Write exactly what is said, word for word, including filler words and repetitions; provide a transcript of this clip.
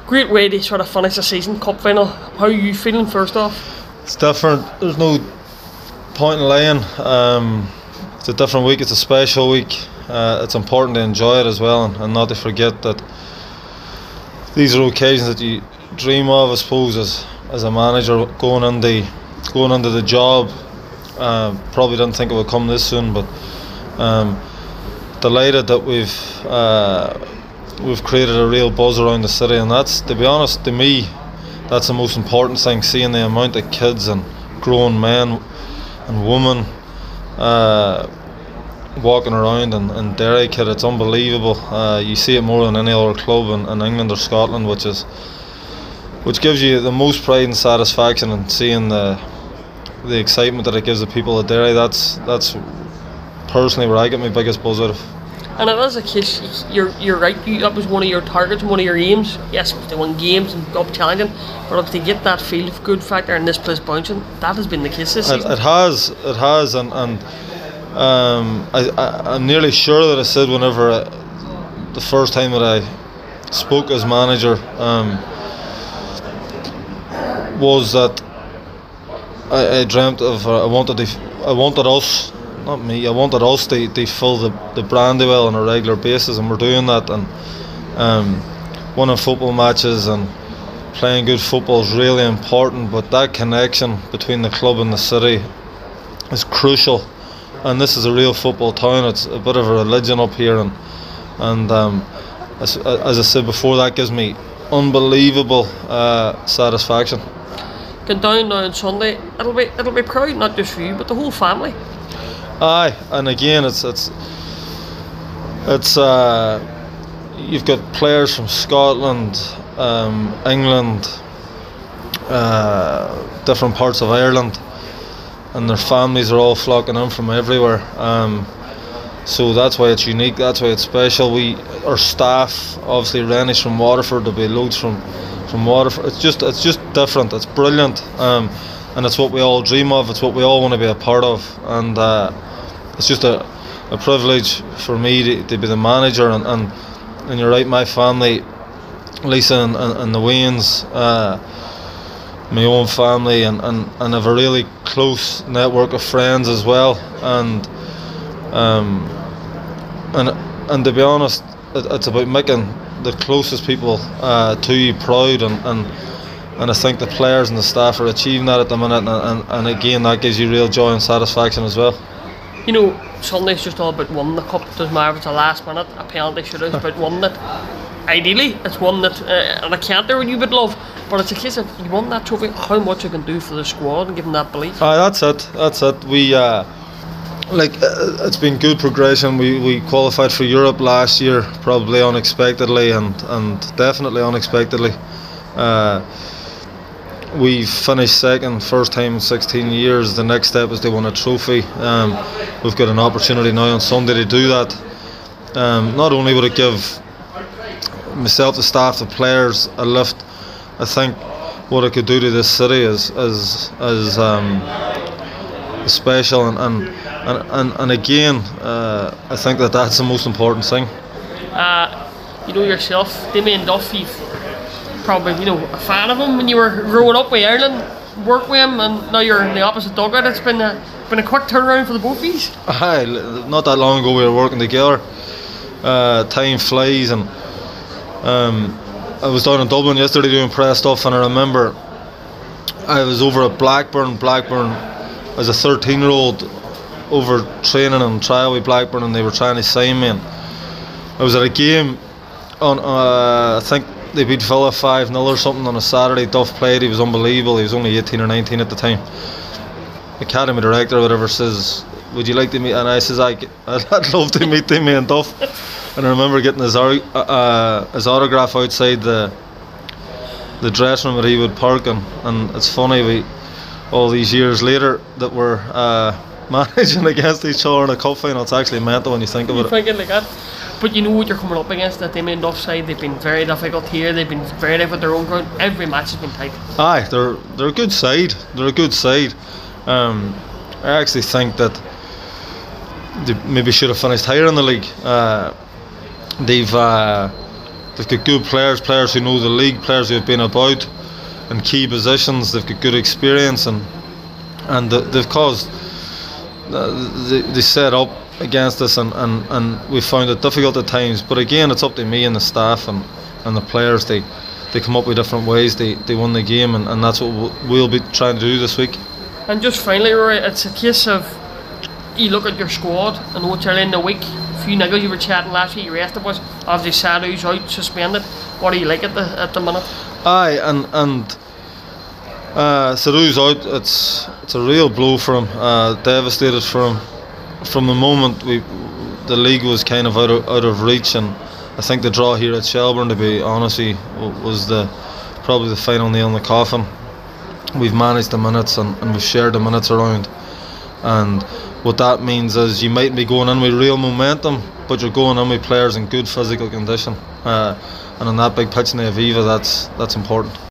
great way to sort of finish the season, cup final. How are you feeling first off? It's different. There's no point in lying. Um, it's a different week. It's a special week. Uh, it's important to enjoy it as well, and, and not to forget that these are occasions that you dream of, I suppose, as as a manager going into going into the job. Uh, probably didn't think it would come this soon, but um, delighted that we've uh, we've created a real buzz around the city, and that's, to be honest, to me, that's the most important thing. Seeing the amount of kids and grown men and women uh, walking around in, in Derry kit, it's unbelievable. Uh, you see it more than any other club in, in England or Scotland, which is which gives you the most pride and satisfaction in seeing the the excitement that it gives the people of Derry. That's that's personally where I get my biggest buzz out of. And it is a case, you're you're right, you, that was one of your targets, one of your aims. Yes, they won games and up challenging, but to get that feel of good factor in this place bouncing, that has been the case this it, season. It has, it has, and, and um, I, I, I'm nearly sure that I said whenever I, the first time that I spoke as manager um, was that I, I dreamt of, uh, I wanted to, I wanted us. Not me, I wanted us to, to fill the, the Brandywell on a regular basis, and we're doing that, and um, winning football matches and playing good football is really important, but that connection between the club and the city is crucial, and this is a real football town. It's a bit of a religion up here, and and um, as, as I said before, that gives me unbelievable uh, satisfaction. Going down now on Sunday, it'll be, it'll be proud, not just for you, but the whole family. Aye, and again, it's it's it's uh, you've got players from Scotland, um, England, uh, different parts of Ireland, and their families are all flocking in from everywhere. Um, so that's why it's unique. That's why it's special. We, our staff, obviously, Rennie's from Waterford. There'll be loads from from Waterford. It's just it's just different. It's brilliant. Um, and it's what we all dream of. It's what we all want to be a part of. And uh, it's just a, a privilege for me to, to be the manager. And, and, and you're right, my family, Lisa and, and, and the Waynes, uh, my own family, and, and, and have a really close network of friends as well. And um, and and to be honest, it, it's about making the closest people uh, to you proud, and, and and I think the players and the staff are achieving that at the minute, and, and, and again, that gives you real joy and satisfaction as well. You know, Sunday's just all about winning the cup. It doesn't matter if it's a last minute, a penalty shootout, it's about winning it. Ideally, it's one that, uh, and I can't do what you would love, but it's a case of you won that trophy, how much you can do for the squad and give them that belief. Aye, that's it, that's it. We, uh, like, uh, it's been good progression. We we qualified for Europe last year, probably unexpectedly, and, and definitely unexpectedly. Uh, we finished second, first time in sixteen years. The next step is to win a trophy. Um, we've got an opportunity now on Sunday to do that. Um, not only would it give myself, the staff, the players a lift, I think what it could do to this city is is is um, special, and and, and, and, and again, uh, I think that that's the most important thing. Uh, you know yourself, Damien Duff, you've probably, you know, a fan of him when you were growing up with Ireland, work with him, and now you're in the opposite dugout. It's been a been a quick turnaround for the both of you. Aye, not that long ago we were working together. Uh, time flies, and um, I was down in Dublin yesterday doing press stuff, and I remember I was over at Blackburn. Blackburn, as a thirteen year old, over training and trial with Blackburn, and they were trying to sign me. And I was at a game on, uh, I think they beat Villa five nil or something on a Saturday. Duff played, he was unbelievable. He was only eighteen or nineteen at the time. Academy director or whatever says, would you like to meet? And I says, I, I'd love to meet Damien Duff. And I remember getting his, uh, his autograph outside the the dressing room at Ewood Park, and, and it's funny, we all these years later that we're uh, managing against each other in a cup final. It's actually mental when you think about you it. Think it like that. But you know what you're coming up against, that Damien Duff side. They've been very difficult here, they've been very difficult their own ground. Every match has been tight. Aye, they're they're a good side. They're a good side. Um, I actually think that they maybe should have finished higher in the league. Uh, they've uh, they've got good players, players who know the league, players who have been about in key positions. They've got good experience, and and they've caused uh, they, they set up against us, and, and, and we found it difficult at times. But again, it's up to me and the staff and, and the players. They they come up with different ways. They they win the game, and, and that's what we'll be trying to do this week. And just finally, Rory, it's a case of you look at your squad and what's early in the week. A few niggles you were chatting last week, you rested was obviously Sadhu's out, suspended. What do you like at the at the minute? Aye, and and uh, Sadhu's out. It's it's a real blow for him. Uh, devastated for him. From the moment we, the league was kind of out of out of reach, and I think the draw here at Shelbourne, to be honest, was the probably the final nail in the coffin. We've managed the minutes, and, and we've shared the minutes around, and what that means is you might be going in with real momentum, but you're going in with players in good physical condition, uh, and on that big pitch in the Aviva, that's that's important.